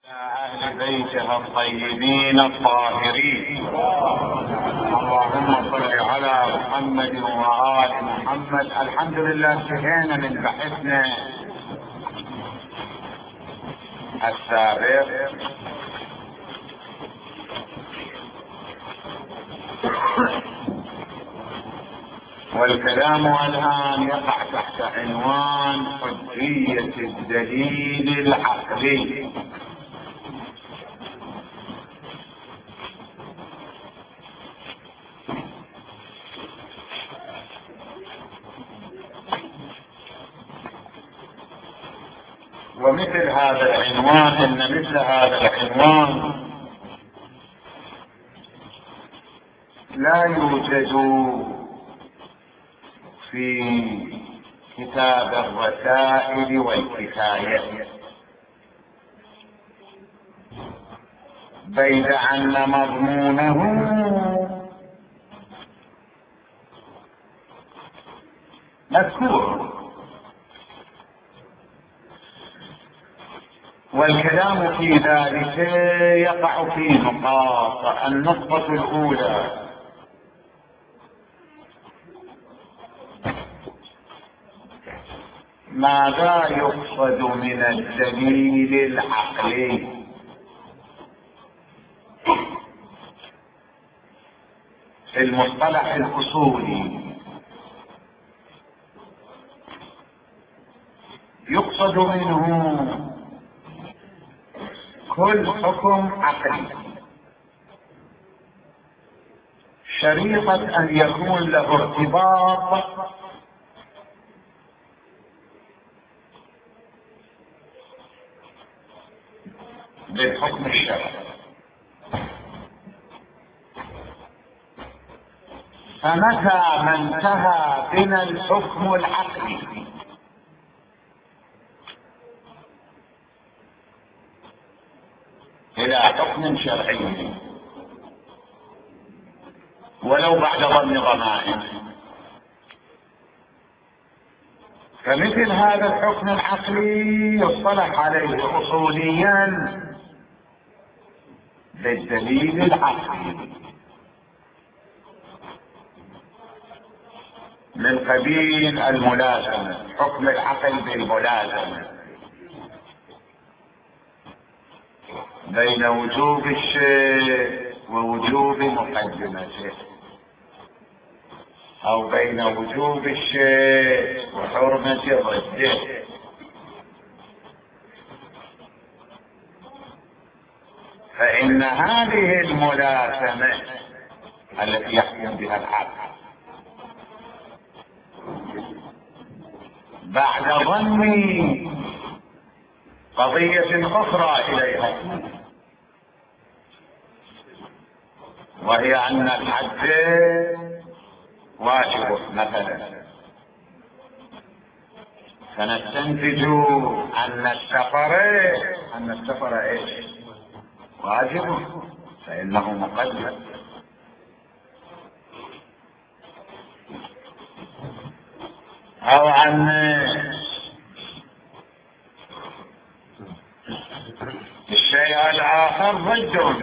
أهل بيتها الطيبين الطاهرين. اللهم صل على محمد وآل محمد. الحمد لله انتهينا من بحثنا السابق والكلام الآن يقع تحت عنوان حجية الدليل العقلي. ومثل هذا العنوان مثل هذا العنوان لا يوجد في كتاب الرسائل والكفاية، بيد أن مضمونه مذكور، والكلام في ذلك يقع في نقاط. النقطة الأولى: ماذا يقصد من الدليل العقلي؟ في المصطلح الأصولي يقصد منه كل حكم عقلي شريطة أن يكون له ارتباط بالحكم الشرعي. فمتى ما انتهى بنا الحكم العقلي إلى حكم شرعي ولو بعد ظن ضمائر، فمثل هذا الحكم العقلي يصطلح عليه أصوليا بالدليل العقلي، من قبيل الملازمة، حكم العقل بالملازمة بين وجوب الشيء ووجوب مقدمته، أو بين وجوب الشيء وحرمة ضده. فإن هذه الملازمة التي يحكم بها العقل بعد ضم قضية أخرى إليها، وهي أن الحج واجب مثلا، فنستنتج أن السفر إيش؟ واجب، فإنه مقدم. أو أن الشيء الآخر ضد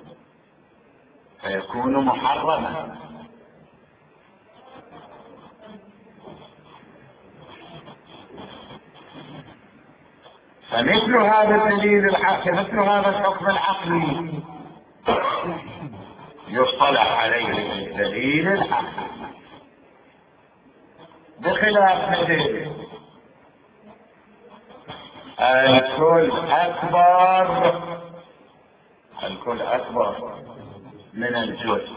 فيكون محرما. فمثل هذا الدليل العقلي، مثل هذا الحكم العقلي يصطلح عليه الدليل العقلي، بخلاف مثل الكل أكبر من الجزء،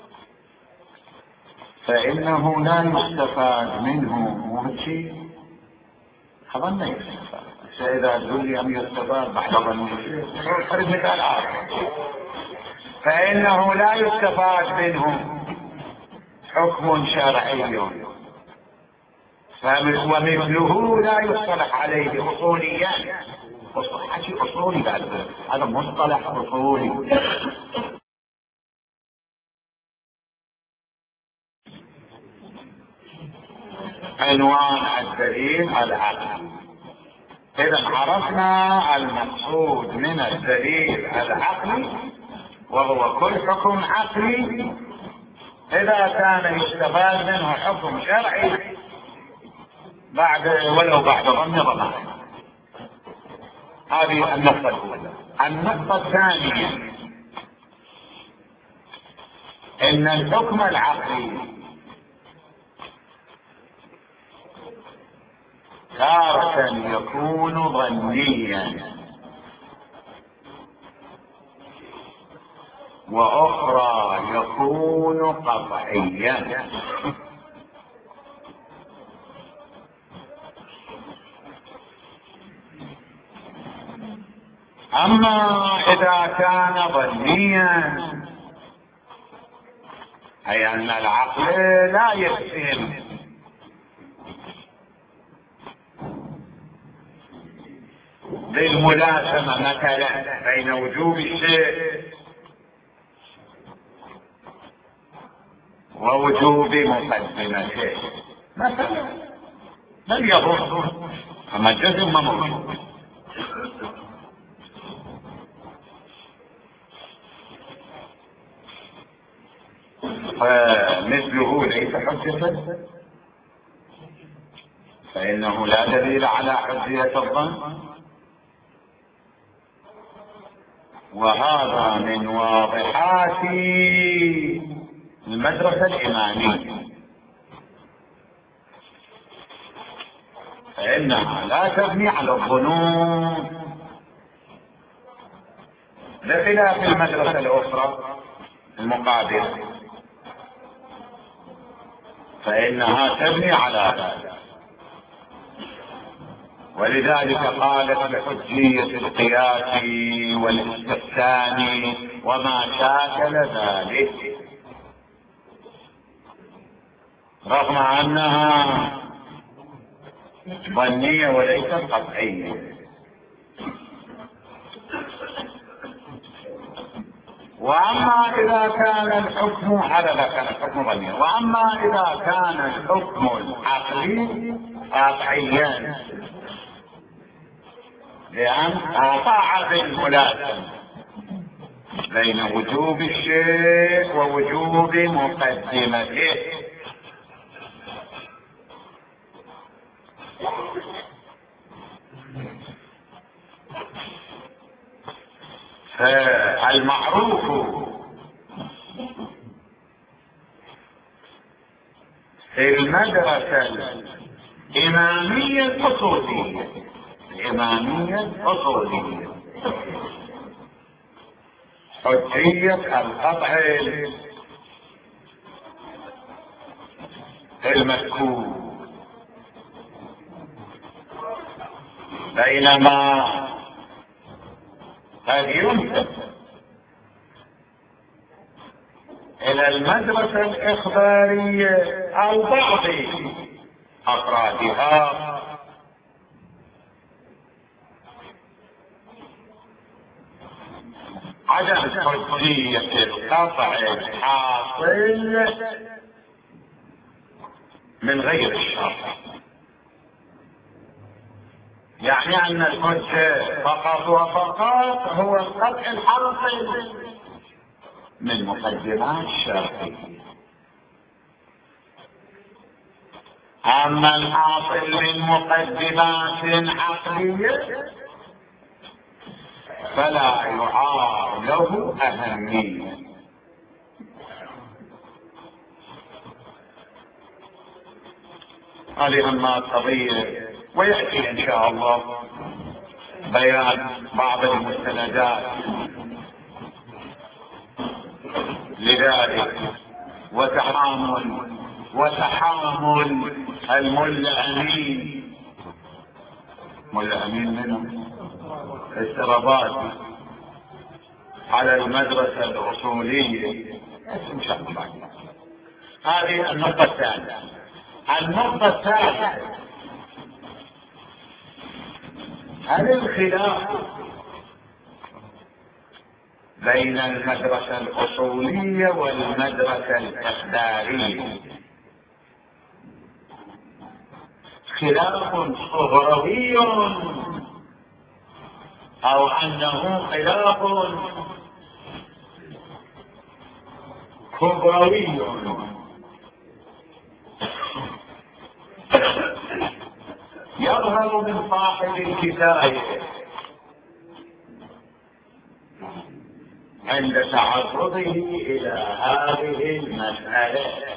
فإنه لا يستفاد منه وشي حضرنا يستفاد. فإذا جلي أم يستفاد بعد ظن خرج مثال آخر، فإنه لا يستفاد منه حكم شرعي، ومثله لا يصطلح عليه أصوليا. حكي أصولي بعد هذا مصطلح أصولي. عنوان الدليل العقلي. إذا عرفنا المقصود من الدليل العقلي، وهو كل حكم عقلي إذا كان يستفاد منه حكم شرعي ولو بعد ظن ضمان. هذه النقطة الأولى. النقطة الثانية إن الحكم العقلي تارة يكون ظنيا وأخرى يكون قطعيا. أما إذا كان ظنيا أي أن العقل لا يجزم بالملازمة مثلا بين وجوب الشيء ووجوب مقدمته مثلا، بل يضر، أما الجزم ما موجود. فمثله ليس حجة، فإنه لا دليل على حجية الظن، وهذا من واضحات المدرسة الإمامية، فإنها لا تبني على الظنون بخلاف المدرسة الأخرى المقابلة، فإنها تبني على هذا. ولذلك قالت بحجية القياس والاستحسان وما شاكل ذلك، رغم أنها ظنية وليست قطعية. وأما إذا كان الحكم هذا كان الحكم ظنيا، وأما إذا كان الحكم العقلي قطعيا لأن قطع بالملازمة بين وجوب الشيء ووجوب مقدمته. فالمعروف في المدرسة الإمامية الأصولية، الإمامية الأصولية حجية القطع المذكور، بينما قد ينسب إلى المدرسة الإخبارية أو بعض أفرادها عدم حجية القطع الحاصل من غير الشرط، يعني أن الحجة فقط وفقط هو القطع الحاصل من مقدمات الشرط، أما الحاصل من مقدمات عقلية فلا يعار له أهمية. هذه أما قضية، ويأتي إن شاء الله بيان بعض المستندات لذلك، وتحامل الملا أمين، ملا أمين منهم اضطرابات على المدرسة الأصولية إن شاء الله. هذه النقطة الثانية. النقطة الثالثة، هل الخلاف بين المدرسة الأصولية والمدرسة الإخبارية خلاف صغروي أو أنه خلاف كبروي يظهر من صاحب الكفاية عند تعرضه إلى هذه المسألة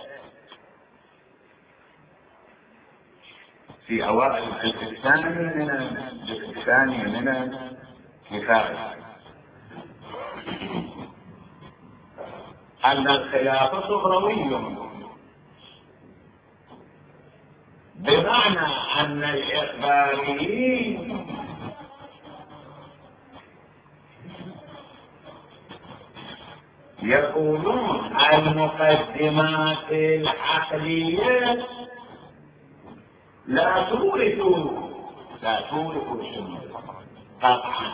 في أوائل الجزء الثاني من الكفاية أن الخلاف كبروي، بمعنى أن الإخباريين يقولون المقدمات العقلية لا تورث السنة قطعا،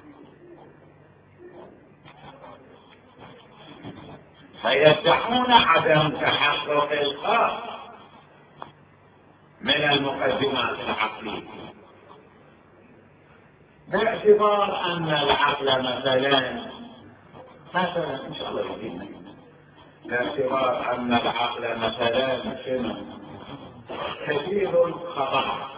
فيدعون عدم تحقق القصد من المقدمات العقلية، باعتبار أن العقل مثلا إن شاء الله يجينا، باعتبار أن العقل مثلا كثير الخطأ،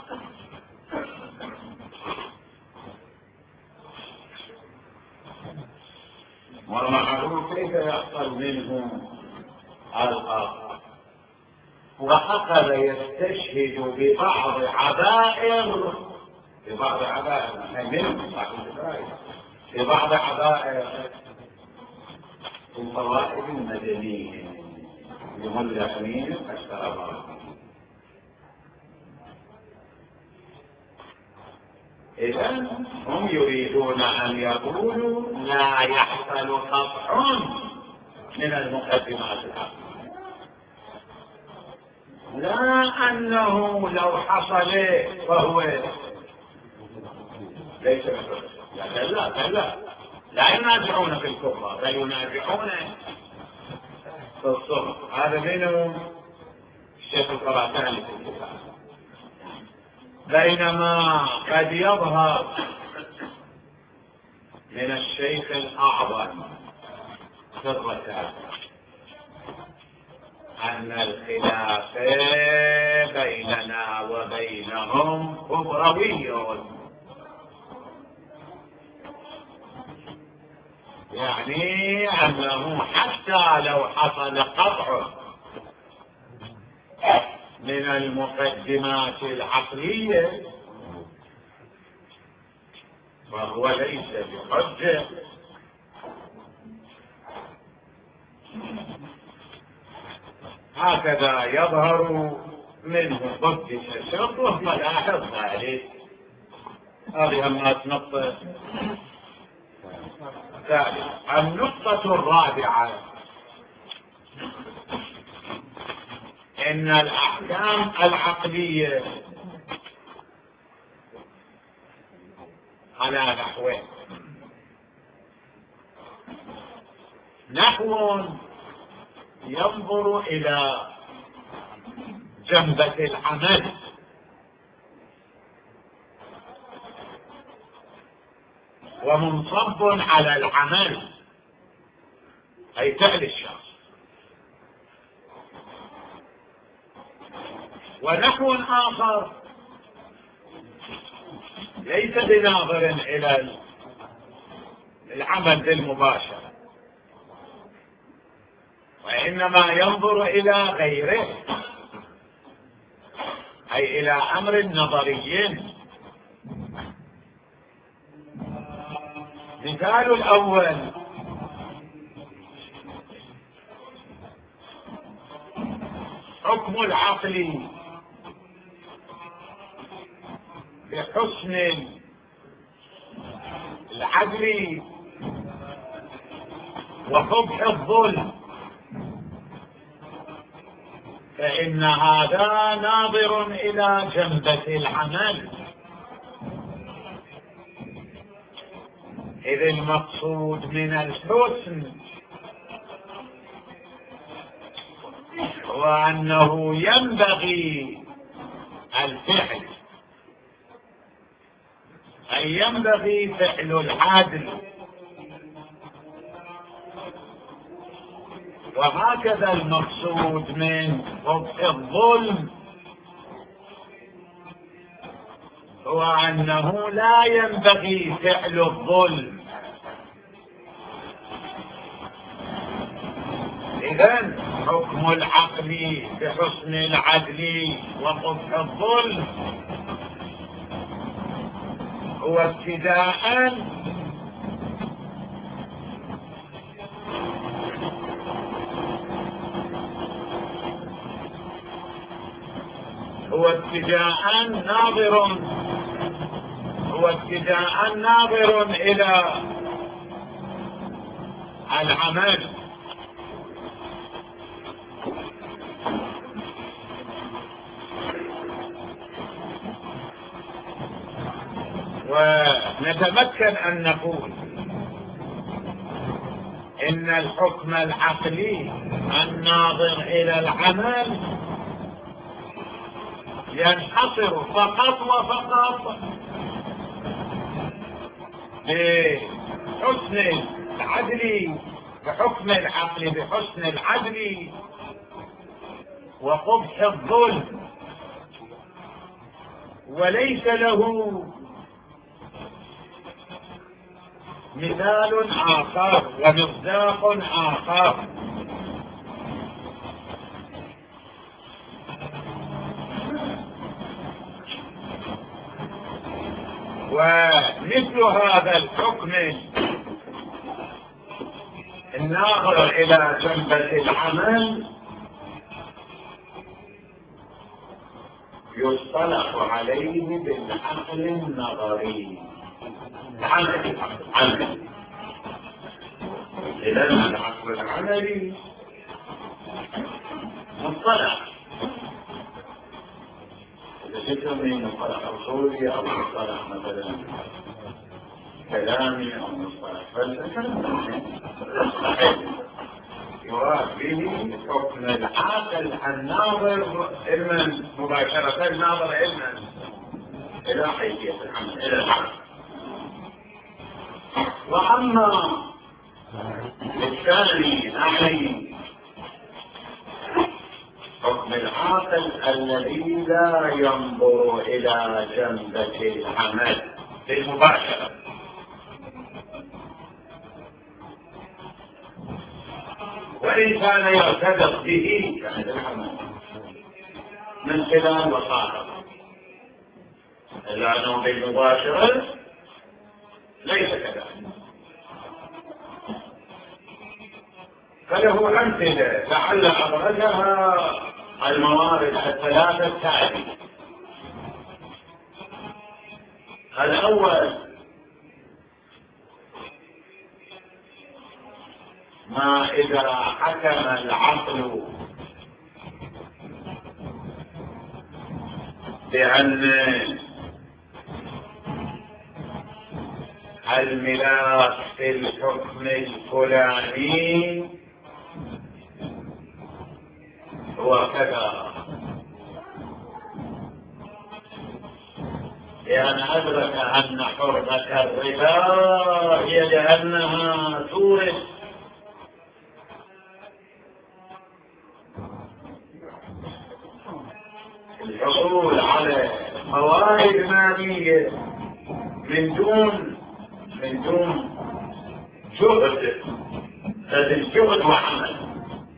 ومعلوم كيف يحصل منه الخطأ، وأخذ يستشهد ببعض عبائر الفوائد المدنية لملحمين الشرابات. إذن هم يريدون أن يقولوا لا يحصل قطع من المقدمات العقلية، لا أنه لو حصل فهو ليس لا ينازعون في الكفر، بل ينازعون في الصبر. هذا بينهم الشيخ القرآن في الكتاب. بينما قد يظهر من الشيخ الأعظم في الرسالة أن الخلاف بيننا وبينهم كبروي، يعني أنه حتى لو حصل قطع من المقدمات العقلية فهو ليس بحجة. هكذا يظهر منه قدس الشر، فلاحظ ذلك. هذه النقطة الثالثة. النقطة الرابعة إن الأحكام العقلية على نحوين: نحو ينظر إلى جنبة العمل، ومنصب على العمل أي فعل الشخص، ونحو آخر ليس بناظر إلى العمل بالمباشرة، وإنما ينظر إلى غيره، أي إلى أمر نظري. مثال الأول: حكم العقل بحسن العدل وقبح الظلم، فإن هذا ناظر إلى جنبة العمل، إذ المقصود من الحسن هو أنه ينبغي الفعل، أي ينبغي فعل العدل. وهكذا المقصود من قبح الظلم هو أنه لا ينبغي فعل الظلم. إذن حكم العقل بحسن العدل وقبح الظلم هو ابتداء ناظر إلى العمل. ونتمكن أن نقول إن الحكم العقلي الناظر إلى العمل ينحصر فقط وفقط بحسن العدل، بحكم العقل بحسن العدل وقبح الظلم، وليس له مثال آخر ومصداق آخر. ومثل هذا الحكم الناظر إلى جنبة العمل يصطلح عليه بالعقل النظري. عمل إذا العقل العملي مصطلح، إذا تسمي مصطلح أصولي أو مصطلح مثلا كلامي أو مصطلح فلسفي يراد به حكم العقل الناظر علما مباشرة، الناظر علما إلى حيثية العمل إلى العمل. وأما الثاني أعني حكم العاقل الذي لا ينظر إلى جنبة العمل بالمباشرة، وإن كان يرتبط به كان العمل من خلال وسائط، إلا أنه بالمباشرة ليس كذلك. فله أمثلة لعل أبرزها الموارد الثلاثة التالية. الأول ما إذا حكم العقل بأن الملاك في الحكم الفلاني هو كذا، لأن أدرك أن حرمة الربا هي لأنها تورث الحصول على موارد مالية من دون جهد، لازم جهد وعمل.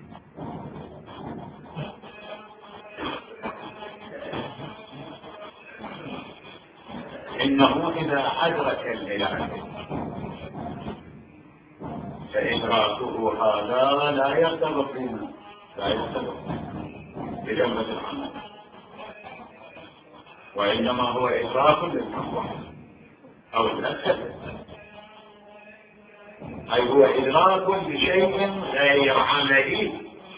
إنه إذا أدرك العلاج فإدراكه هذا لا يرتبط بجنبة العمل، وإنما هو إدراك للمصلحة أو المكسب، أي هو إدراك لشيء غير عملي.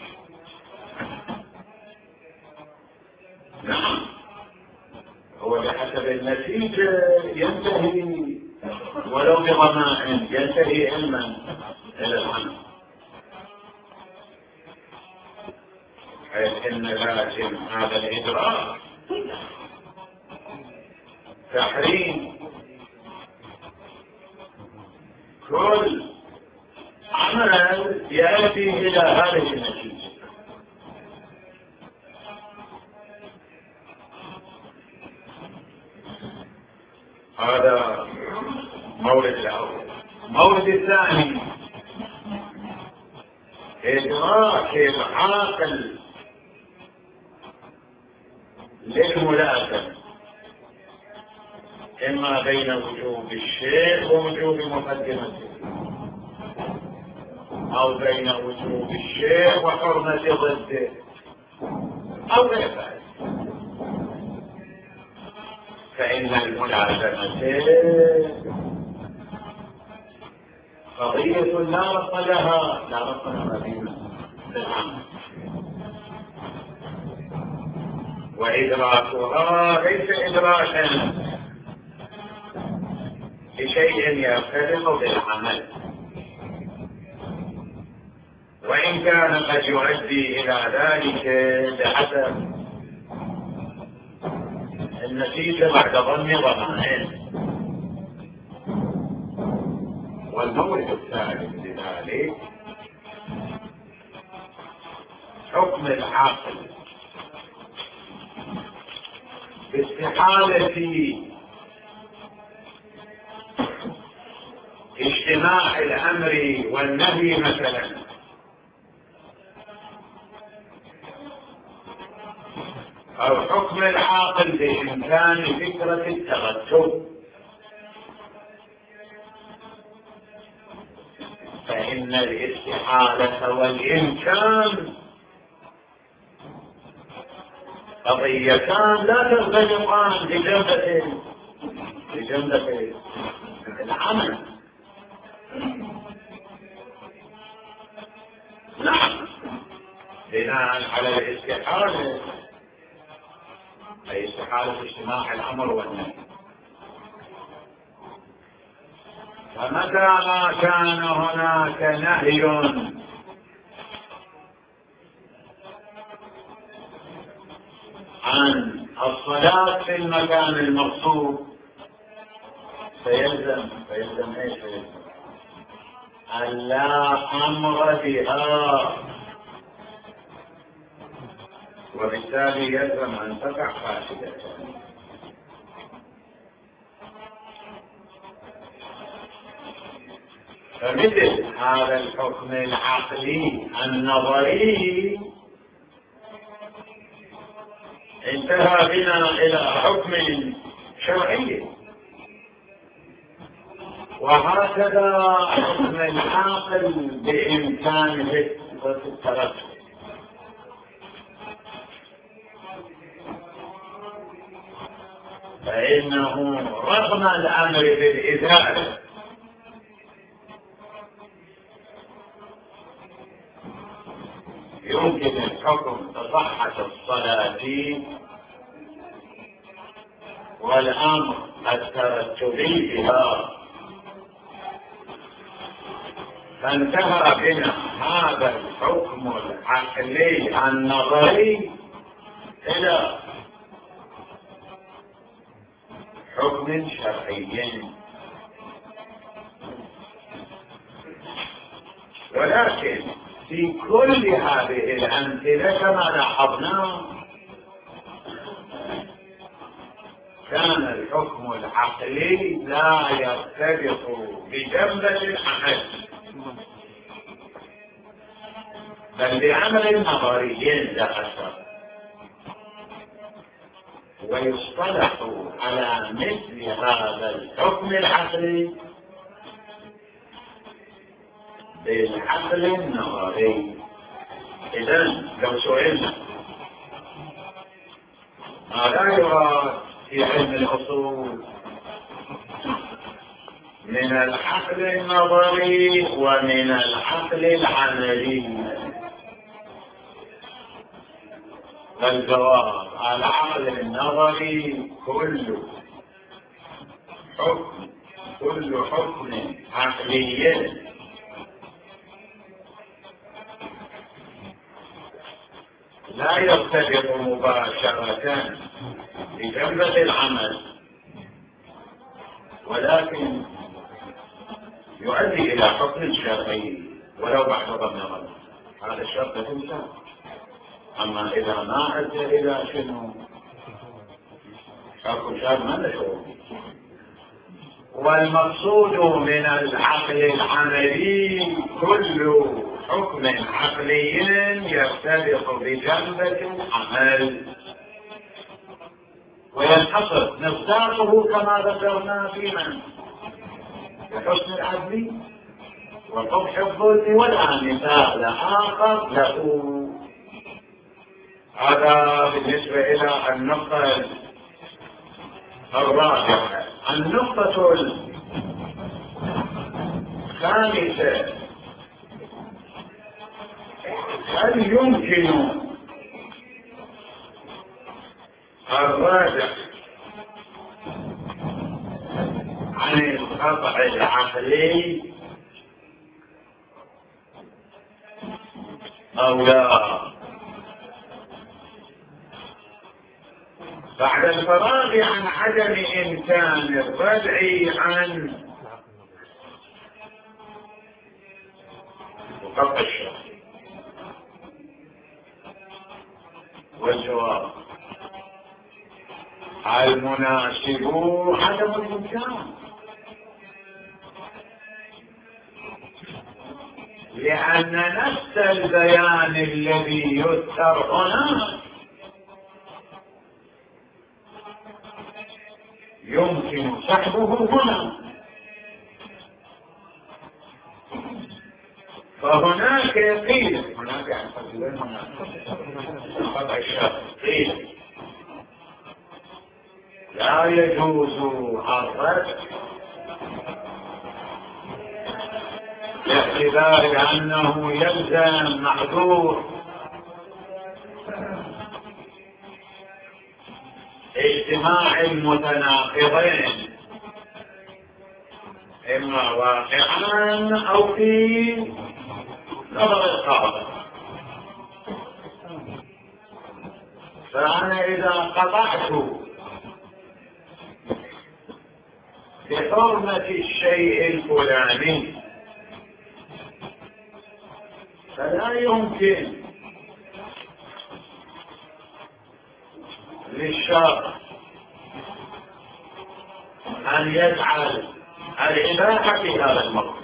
نعم، هو بحسب النتيجة ينتهي ولو بضمان، ينتهي علما إلى العمل، حيث إن لازم هذا الإدراك تحريم كل عمل يأتي إلى هذه النتيجة. هذا مورد الأول. مورد الثاني إدراك العاقل للملازمة إما بين وجوب الشيء ووجوب مقدمته، أو بين وجوب الشيء وحرمة ضده، أو غير ذلك. فإن الملازمة قضية لا ربط لها، لا ربط لها بالعمل، وإدراكها ليس إدراكا لشيء يرتبط بالعمل، وإن كان قد يؤدي إلى ذلك بحسب النتيجة بعد ظن ضمانين. والمورد الثالث لذلك حكم العاقل باستحالة اجتماع الأمر والنهي مثلا، أو حكم العاقل بإمكان فكرة الترتب. فإن الاستحالة والإمكان قضيتان لا ترتبطان بجنبة العمل. نعم، بناء على الاستحالة أي استحالة اجتماع الأمر والنهي. فمتى ما كان هناك نهي عن الصلاة في المكان المقصود فيلزم ايش؟ أن لا أمر بها، وبالتالي يلزم أن تقع فاسدة. فمثل هذا الحكم العقلي النظري انتهى بنا إلى حكم شرعي، وهكذا حكم العاقل بإمكانه الترتب. فإنه رغم الأمر بالإزالة يمكن الحكم بصحة الصلاة والأمر الترتبي بها. فانتهى بنا هذا الحكم العقلي النظري إلى حكم شرعي. ولكن في كل هذه الأمثلة كما لاحظنا كان الحكم العقلي لا يرتبط بجنبة العمل بل بعمل نظري لا أثر. ويصطلح على مثل هذا الحكم العقلي بالعقل النظري. إذن لو سئلنا ماذا يراد في علم الأصول من العقل النظري ومن العقل العملي، فالجواب العقل النظري كل حكم عقلي لا يرتبط مباشرة بجنبة العمل، ولكن يؤدي إلى حكم شرعي ولو بعد ظن غلط، هذا الشرط تنسى. أما إذا ما أدى إلى شنو حكم شرعي ما نشوف. والمقصود من العقل العملي كل حكم عقلي يرتبط بجنبة العمل، وينحصر مصداقه كما ذكرنا في من بحسن العدل وقبح الظلم، والآن مثال آخر له. هذا بالنسبة إلى النقطة الرابعة. النقطة الخامسة: هل يمكن الراجع عن القطع العقلي أو لا؟ بعد الفراغ عن عدم إمكان الردع عن قطع الشرع، والجواب المناسب عدم الإمكان، لأن نفس البيان الذي يذكر هنا يمكن سحبه هنا. فهناك قيل هناك عن قطع الشرع قيل لا يجوز الرد باعتبار أنه يلزم محذور اجتماع المتناقضين إما واقعا أو في نظر القاضي. فأنا إذا قطعت بحرمة الشيء الفلاني فلا يمكن للشرع أن يجعل الإباحة في هذا الموضوع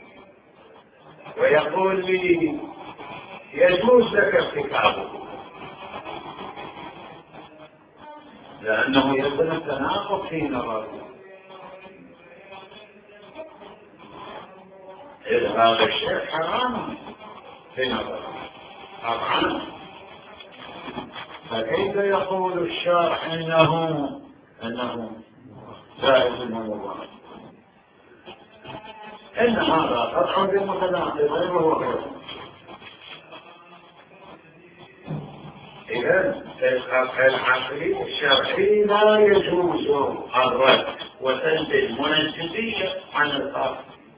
ويقول لي يجوز لك ارتكابه، لأنه يلزم التناقض في نظره. إذ هذا الشيء حرام في نظره طبعا، فكيف يقول الشرع انه جائز الموضوع؟ ان هذا قطع بمتناقضين وهو غير. اذا في القطع العقلي الشرعي لا يجوز الرد وسلب المنجزية عن القطع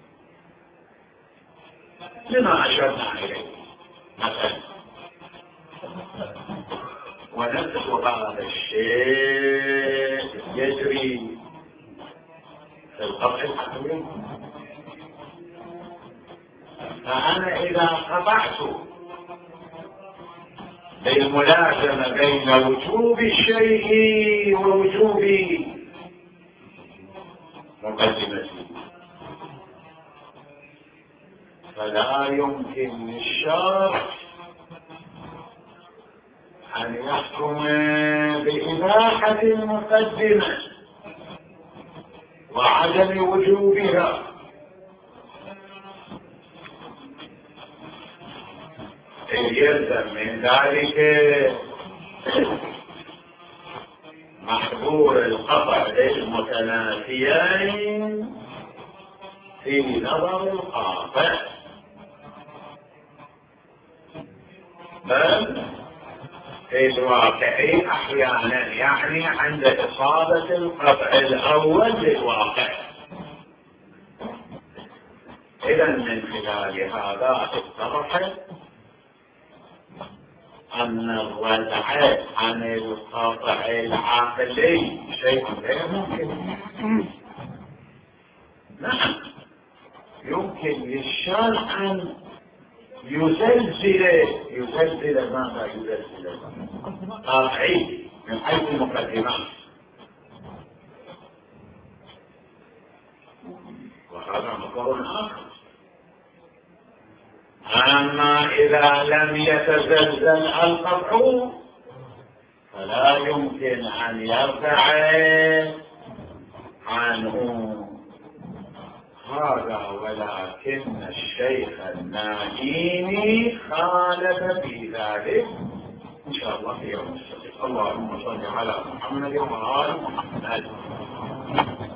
لما اشرنا اليه مثلا. ونفس هذا الشيء يجري في القطع العقلي. فأنا إذا قطعت بالملازمة بين وجوب الشيء ووجوب مقدمته فلا يمكن للشرع أن يحكم بإباحة المقدمة وعدم وجوبها، إذ يلزم من ذلك محظور القطع للمتنافيين في نظر القاطع، بل في الواقع أحيانا يعني عند إصابة القطع الأول للواقع. إذا من خلال هذا اتضح أن الردع عن القطع العقلي شيء غير ممكن. نعم يمكن للشرع أن يزلزل ماذا يزلزل قاطعي من حيث المقدمات، وهذا مقر آخر. أما إذا لم يتزلزل القطع فلا يمكن أن يرتعد عنه هذا، ولكن الشيخ الناجيني خالف في ذلك إن شاء الله في يوم السبت. اللهم صل على محمد وعلى آل محمد.